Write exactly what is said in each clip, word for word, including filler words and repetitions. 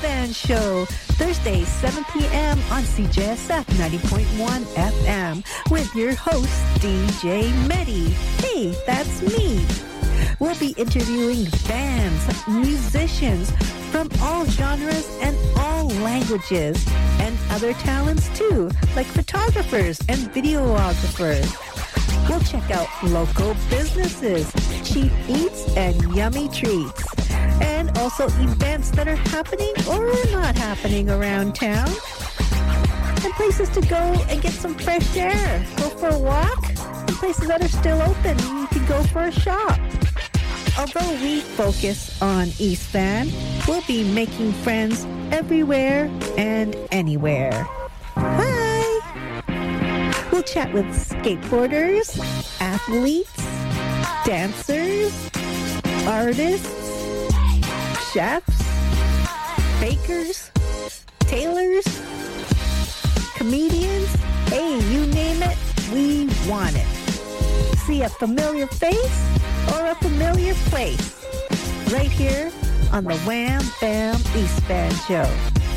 Band Show, Thursday, seven p.m. on C J S F ninety point one F M with your host, D J Medi. Hey, that's me. We'll be interviewing bands, musicians from all genres and all languages, and other talents too, like photographers and videographers. We'll check out local businesses, cheap eats, and yummy treats. And also events that are happening or not happening around town. And places to go and get some fresh air. Go for a walk. And places that are still open. You can go for a shop. Although we focus on East Van, we'll be making friends everywhere and anywhere. Hi! We'll chat with skateboarders, athletes, dancers, artists, chefs, bakers, tailors, comedians. Hey, you name it, we want it. See a familiar face or a familiar place right here on the Wham Bam East Van Show.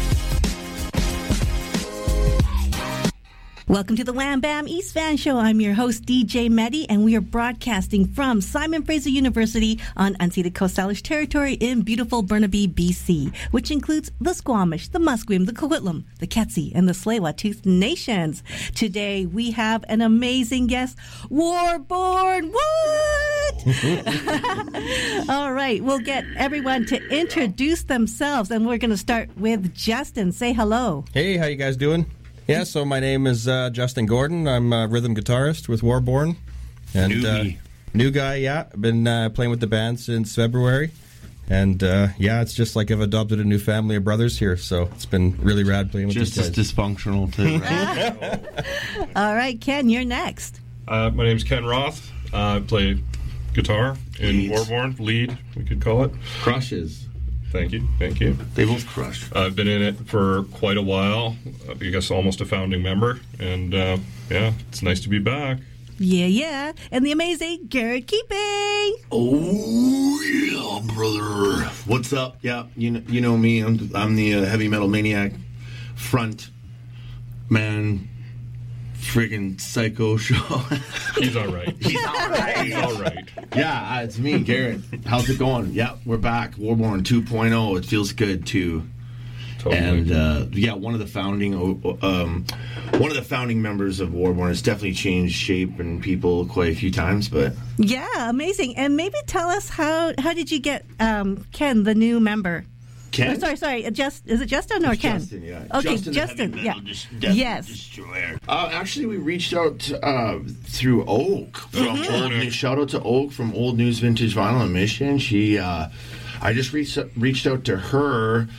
Welcome to the Wham Bam East Van Show. I'm your host, D J Medi, and we are broadcasting from Simon Fraser University on unceded Coast Salish territory in beautiful Burnaby, B C, which includes the Squamish, the Musqueam, the Coquitlam, the Ketsi, and the Tsleil-Waututh nations. Today, we have an amazing guest, Warborn. What? All right, we'll get everyone to introduce themselves, and we're going to start with Justin. Say hello. Hey, how you guys doing? Yeah, so my name is uh, Justin Gordon. I'm a rhythm guitarist with Warborn. And, Newbie. Uh, new guy, yeah. I've been uh, playing with the band since February. And, uh, yeah, it's just like I've adopted a new family of brothers here. So it's been really rad playing with just these guys. Just as dysfunctional, too. Right? All right, Ken, you're next. Uh, my name's Ken Roth. Uh, I play guitar in Leads. Warborn. Lead, we could call it. Crushes. Thank you, thank you. They both crush. I've been in it for quite a while. I guess almost a founding member. And, uh, yeah, it's nice to be back. Yeah, yeah. And the amazing Garrett Keeping. Oh, yeah, brother. What's up? Yeah, you know, you know me. I'm, I'm the uh, heavy metal maniac front man, friggin' psycho show. He's all right. He's all right. He's all right. Yeah, uh, it's me, Garrett. How's it going? Yeah, we're back. Warborn two point oh. It feels good, too. Totally. And uh, yeah, one of the founding, um, one of the founding members of Warborn has definitely changed shape and people quite a few times. But Yeah, amazing. And maybe tell us how how did you get um, Ken, the new member? Ken, Oh, sorry, sorry. Just is it Justin or It's Ken? Justin, yeah. Okay, Justin, Justin. the Yeah. heavy metal dis- death Yes. destroyer. Uh, actually, we reached out uh, through Oak from Old News. Shout out to Oak from Old News Vintage Vinyl in Michigan. She, uh, I just reached reached out to her.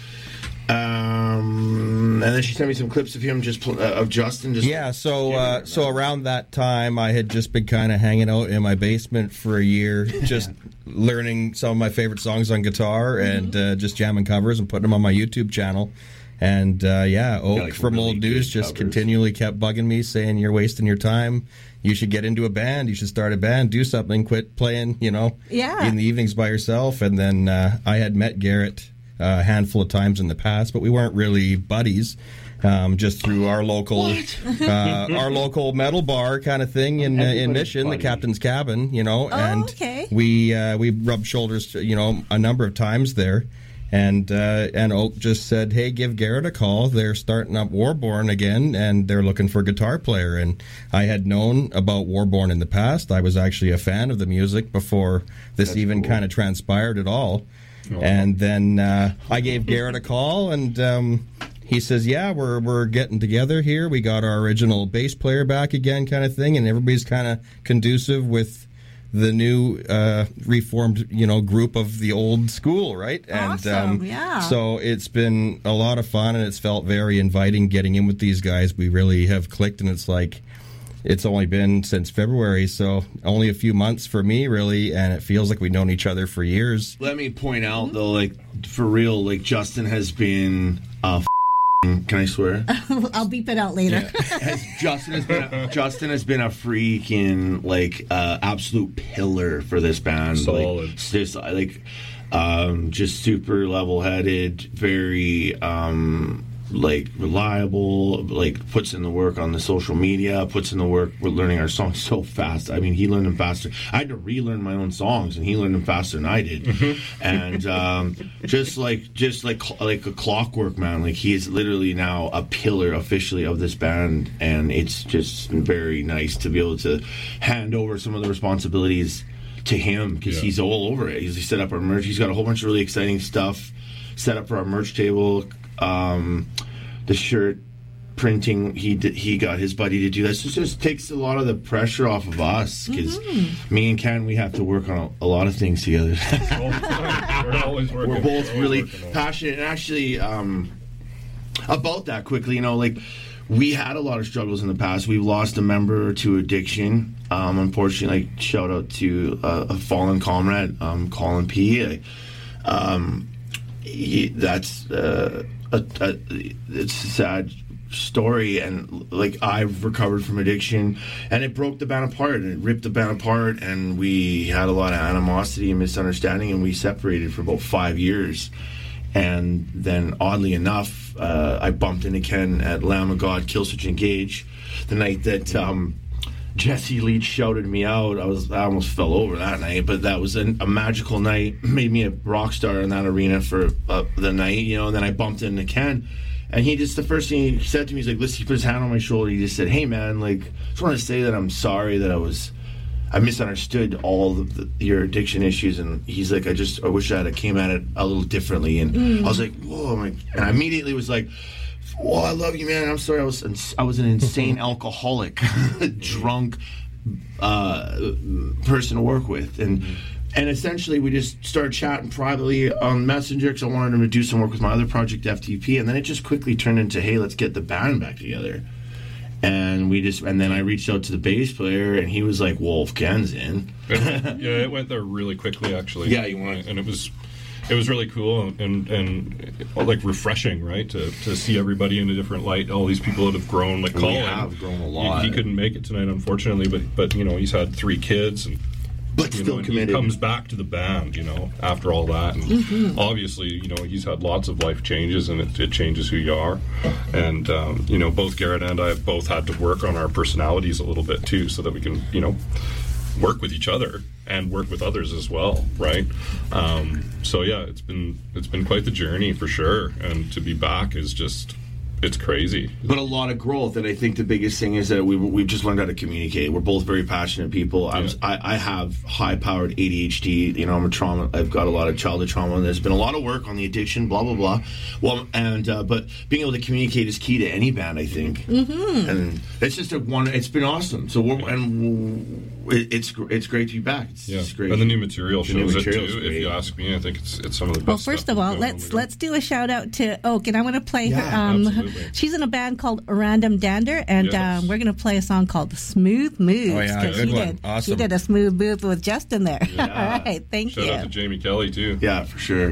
Um, and then she sent me some clips of him, just pl- uh, of Justin. Just Yeah, so uh, so around that time, I had just been kind of hanging out in my basement for a year, just learning some of my favorite songs on guitar and uh, just jamming covers and putting them on my YouTube channel. And uh, yeah, Oak like from really Old News good just covers. continually kept bugging me, saying, "You're wasting your time. You should get into a band. You should start a band. Do something. Quit playing, you know, Yeah. in the evenings by yourself." And then uh, I had met Garrett a handful of times in the past, but we weren't really buddies. Um, just through our local, uh, our local metal bar kind of thing in uh, in Everybody's Mission, buddy. the Captain's Cabin, you know, Oh, and okay. we uh, we rubbed shoulders, you know, a number of times there, and uh, and Oak just said, "Hey, give Garrett a call. They're starting up Warborn again, and they're looking for a guitar player." And I had known about Warborn in the past. I was actually a fan of the music before this That's even cool. kind of transpired at all. Oh. And then uh, I gave Garrett a call, and um, he says, "Yeah, we're we're getting together here. We got our original bass player back again, kind of thing, and everybody's kind of conducive with the new uh, reformed, you know, group of the old school, right?" And Awesome, yeah. so it's been a lot of fun, and it's felt very inviting getting in with these guys. We really have clicked, and it's like. It's only been since February, so only a few months for me, really, and it feels like we've known each other for years. Let me point out, though, like, for real, like, Justin has been a f- Can I swear? I'll beep it out later. Has, Justin has been a, Justin has been a freaking like uh, absolute pillar for this band. Solid. Like, just like um, just super level-headed, very um, like reliable. Like puts in the work on the social media. Puts in the work. We're learning our songs so fast. I mean, he learned them faster. I had to relearn my own songs, and he learned them faster than I did. Mm-hmm. And um, just like just like like a clockwork, man. Like he is literally now a pillar officially of this band, and it's just very nice to be able to hand over some of the responsibilities to him because Yeah. he's all over it. He's he set up our merch. He's got a whole bunch of really exciting stuff set up for our merch table. Um, the shirt printing, he did, he got his buddy to do that. So it just takes a lot of the pressure off of us because Mm-hmm. me and Ken, we have to work on a, a lot of things together. We're always working. We're both always really working on it. passionate, and actually um, about that quickly, you know, like we had a lot of struggles in the past. We've lost a member to addiction. Um, unfortunately, like shout out to uh, a fallen comrade, um, Colin P. I, um, he, that's uh, a, a, it's a sad story, and like I've recovered from addiction, and it broke the band apart, and it ripped the band apart, and we had a lot of animosity and misunderstanding, and we separated for about five years. And then, oddly enough, uh, I bumped into Ken at Lamb of God, Killswitch Engage, the night that um, Jesse Leach shouted me out. I was I almost fell over that night, but that was a, a magical night. Made me a rock star in that arena for uh, the night, you know. And then I bumped into Ken, and he just the first thing he said to me, he's like, "Listen," he put his hand on my shoulder. He just said, "Hey, man, like, just want to say that I'm sorry that I was." I misunderstood all of the, your addiction issues, and he's like, I just, I wish I had came at it a little differently, and Mm. I was like, whoa, I'm like, and I immediately was like, well, I love you, man. I'm sorry, I was, I was an insane alcoholic, drunk uh, person to work with, and and essentially we just started chatting privately on Messenger because I wanted him to do some work with my other project, F T P, and then it just quickly turned into, hey, let's get the band back together. And we just, and then I reached out to the bass player, and he was like, "Wolf, Ken's in." It went- yeah, it went there really quickly, actually. Yeah, you want- and it was, it was really cool and and like refreshing, right? To to see everybody in a different light. All these people that have grown, like We Colin, have grown a he- lot. He, couldn't make it tonight, unfortunately, but but you know he's had three kids and. But You still know, and committed. he comes back to the band, you know, after all that, and Mm-hmm. obviously, you know, he's had lots of life changes, and it, it changes who you are. And um, you know, both Garrett and I have both had to work on our personalities a little bit too, so that we can, you know, work with each other and work with others as well, right? Um, so yeah, it's been it's been quite the journey for sure, and to be back is just. It's crazy. But a lot of growth, and I think the biggest thing is that we we've just learned how to communicate. We're both very passionate people. I was I, I have high powered A D H D. You know, I'm a trauma. I've got a lot of childhood trauma, and there's been a lot of work on the addiction. Blah blah blah. Well, and uh, but being able to communicate is key to any band, I think. Mm-hmm. And it's just a one. It's been awesome. So we're and it, it's it's great to be back. It's, Yeah, it's great. and the new material The new shows it material's too. If great. you ask me, I think it's it's some of the best. Well, first stuff of all, we've done let's on the let's do a shout out to Oak, and I want to play Yeah, her. Um, absolutely. she's in a band called Random Dander, and Yes. um, we're going to play a song called "Smooth Moves." Oh, yeah, 'cause good she one. Did, Awesome. She did a smooth move with Justin there. Yeah. All right, thank Shout you. out to Jamie Kelly too. Yeah, for sure.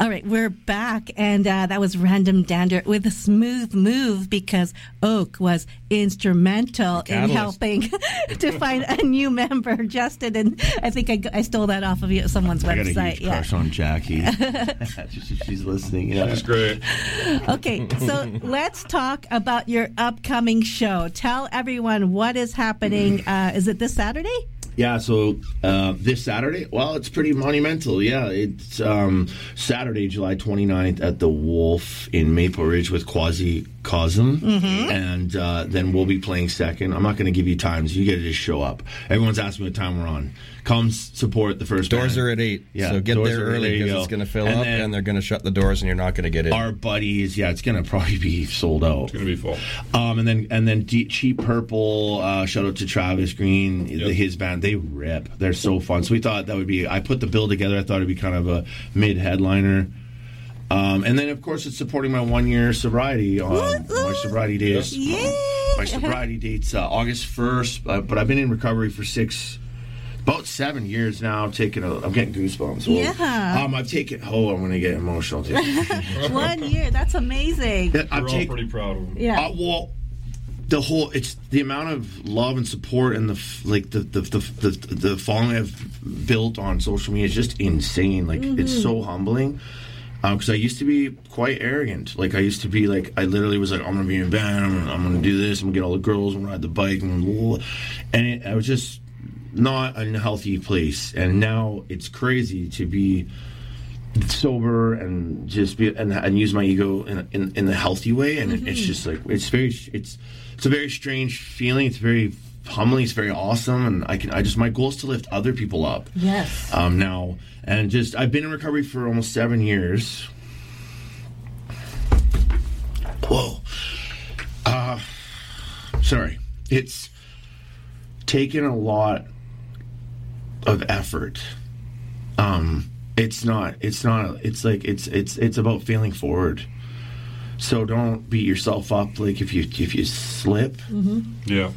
All right, we're back, and uh, that was Random Dander with a smooth move because Oak was instrumental in helping to find a new member, Justin. And I think I, I stole that off of you, someone's I website. got a huge yeah. crush on Jackie. She's, she's listening. Yeah. That's great. Okay, so let's talk about your upcoming show. Tell everyone what is happening. Uh, is it this Saturday? Yeah, so uh, this Saturday, well, it's pretty monumental. Yeah, it's um, Saturday, July twenty-ninth at the Wolf in Maple Ridge with Quasi Cosm. Mm-hmm. And uh, then we'll be playing second. I'm not going to give you times. You got to just show up. Everyone's asking what time we're on. Come support the first Doors band. are at eight, Yeah, so get doors there are at early eight, because go. it's going to fill And up, then- and they're going to shut the doors, and you're not going to get in. Our buddies, yeah, it's going to probably be sold out. It's going to be full. Um, and then and then D- Cheap Purple, uh, shout out to Travis Green, Yep. his band. They rip. They're so fun. So we thought that would be. I put the bill together. I thought it'd be kind of a mid headliner. Um, and then of course it's supporting my one year sobriety. Um, my sobriety dates. Yay! My sobriety dates uh, August first. Uh, but I've been in recovery for six. About seven years now. I'm taking a. I'm getting goosebumps. Yeah. Um, I've taken. Oh, I'm going to get emotional. Too. One year. That's amazing. I've We're all taken. pretty proud of them. Yeah. Uh, well, the whole it's the amount of love and support and the f- like the the the the, the following I've built on social media is just insane. Like it's so humbling. Because I used to be quite arrogant. Like I used to be like I literally was like I'm gonna be in a band. I'm gonna, I'm gonna do this. I'm gonna get all the girls and ride the bike and and it, I was just not in a healthy place. And now it's crazy to be sober and just be and, and use my ego in in, in the healthy way. And Mm-hmm. it's just like it's very it's it's a very strange feeling. It's very humbling. It's very awesome. And I can I just my goal is to lift other people up. Yes. Um, now and just I've been in recovery for almost seven years. Whoa. Uh, sorry. It's taken a lot of effort. Um, it's not. It's not. It's like it's it's it's about failing forward. So don't beat yourself up. Like if you if you slip. Yeah.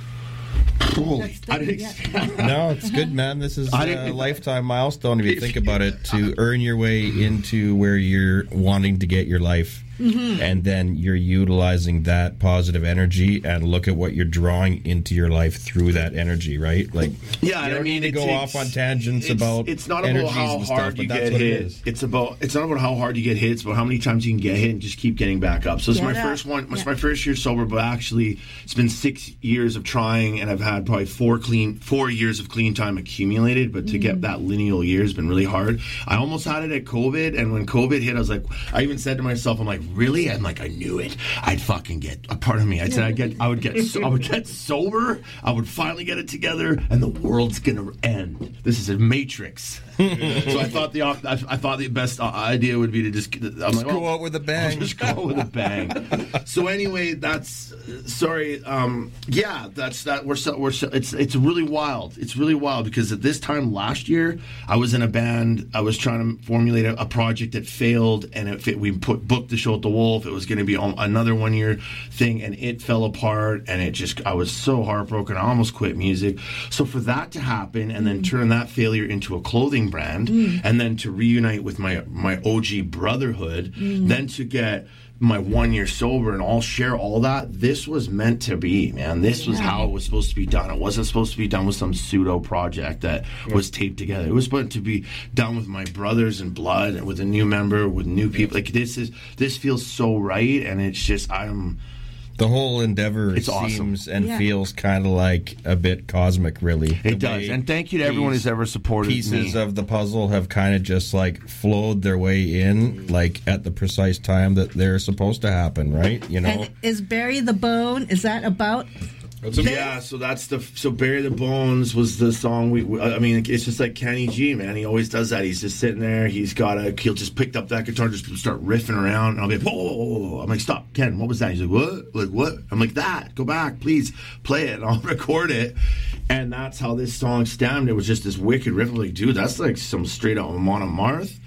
Holy, That's the- I didn't yeah. expect- No, it's good, man. This is I a didn't- lifetime milestone if you think about it, to earn your way into where you're wanting to get your life. Mm-hmm. And then you're utilizing that positive energy, and look at what you're drawing into your life through that energy, right? Like, Yeah, you and don't I mean, need to it's- go it's- off on tangents it's, about It's not about energies how and stuff, hard but you that's get what hit. it is. It's about it's not about how hard you get hit. It's about how many times you can get hit and just keep getting back up. So it's Get my up. first one. It's Yeah. my first year sober, but actually it's been six years of trying, and I've had probably four clean four years of clean time accumulated. But to Mm. get that lineal year has been really hard. I almost had it at COVID, and when COVID hit, I was like, I even said to myself, I'm like, really? I'm like, I knew it. I'd fucking get a part of me. I said I get I would get so, I would get sober. I would finally get it together, and the world's gonna end. This is a matrix. So I thought the op- I, I thought the best uh, idea would be to just I'm Just like, go oh, out with a I'll bang. just go with a bang. So anyway, that's uh, sorry. Um, yeah, that's that. We're so, we're so, it's it's really wild. It's really wild because at this time last year, I was in a band. I was trying to formulate a, a project that failed, and it fit, we put booked the show at the Wolf. It was going to be um, another one year thing, and it fell apart. And it just I was so heartbroken. I almost quit music. So for that to happen, and then turn that failure into a clothing brand, and then to reunite with my my O G brotherhood, then to get my one year sober and all share all that. This was meant to be, man. This was how it was supposed to be done. It wasn't supposed to be done with some pseudo project that was taped together. It was meant to be done with my brothers in blood and with a new member, with new people. Like this is this feels so right, and it's just I'm. The whole endeavor It's awesome. seems and Yeah. feels kind of like a bit cosmic, really. The It does, way and thank you to everyone these who's ever supported pieces me. of the puzzle have kind of just like flowed their way in, like at the precise time that they're supposed to happen, right? You know, And is Bury the Bone, is that about... That's a, Yeah, so that's the so Bury the Bones was the song we. we- I mean, it's just like Kenny G, man. He always does that. He's just sitting there. He's got a. He'll just pick up that guitar, just start riffing around, and I'll be like, whoa, whoa, whoa, whoa. I'm like, stop, Ken. What was that? He's like, what? Like what? I'm like, that. Go back, please, play it, and I'll record it. And that's how this song stemmed. It was just this wicked riff. I'm like, dude, that's like some straight out Mon Amarth.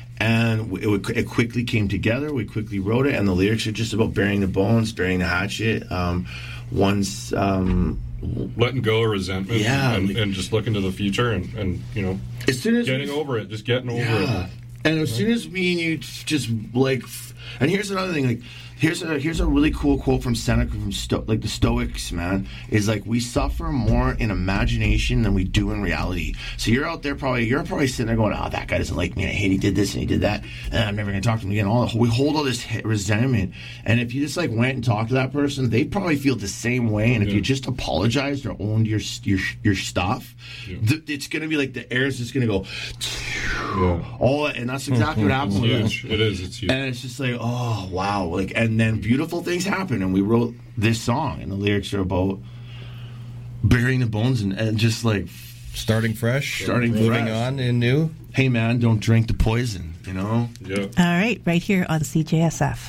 And it, would, it quickly came together. We quickly wrote it, and the lyrics are just about burying the bones, burying the hatchet. Um, once, um, letting go of resentment Yeah, and, like- and just looking to the future and, and you know as soon as getting over it, just getting over yeah. it. And as soon as me and you just like, and here's another thing, like, here's a here's a really cool quote from Seneca from Sto- like the Stoics, man. Is like we suffer more in imagination than we do in reality. So you're out there probably you're probably sitting there going, oh, that guy doesn't like me. I hate he did this and he did that, and I'm never gonna talk to him again. All we hold all this resentment, and if you just like went and talked to that person, they probably feel the same way. And if Yeah. you just apologized or owned your your your stuff, Yeah. th- it's gonna be like the air is just gonna go. Yeah. All and that's exactly what happened with us. Huge. It is. It's huge. And it's just like, oh wow, like, and then beautiful things happen, and we wrote this song, and the lyrics are about burying the bones and, and just like, Starting fresh, Starting moving fresh. on and new. hey man, don't drink the poison, you know. Yeah. All right, right here on C J S F.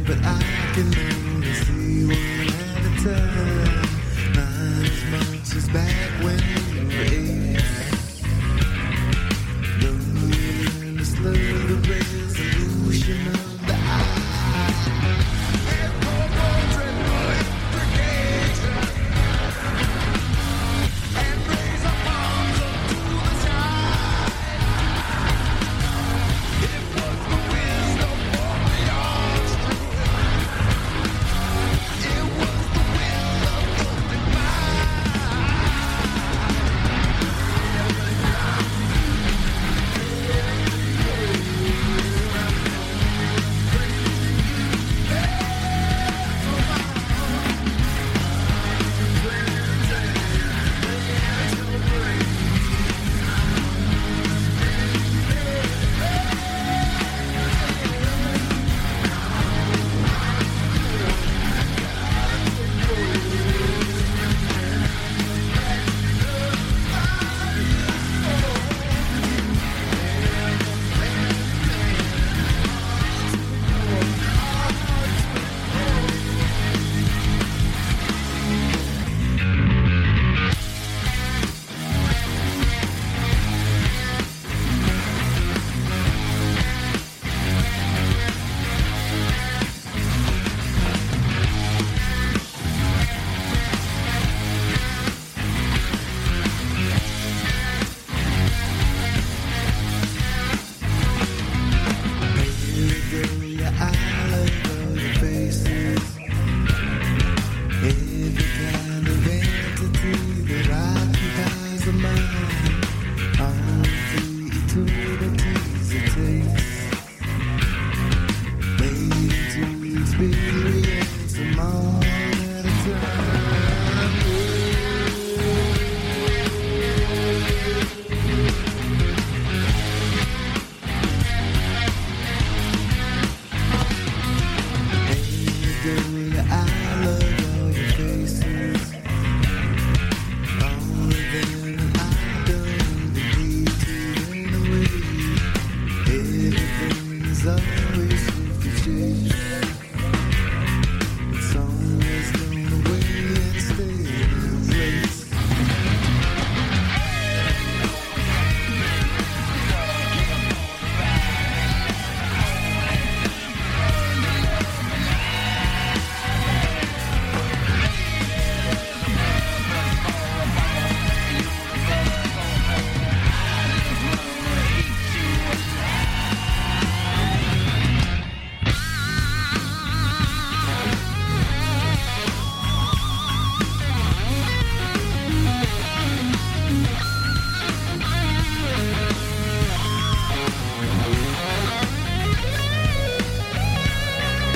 but I can only see one at a time.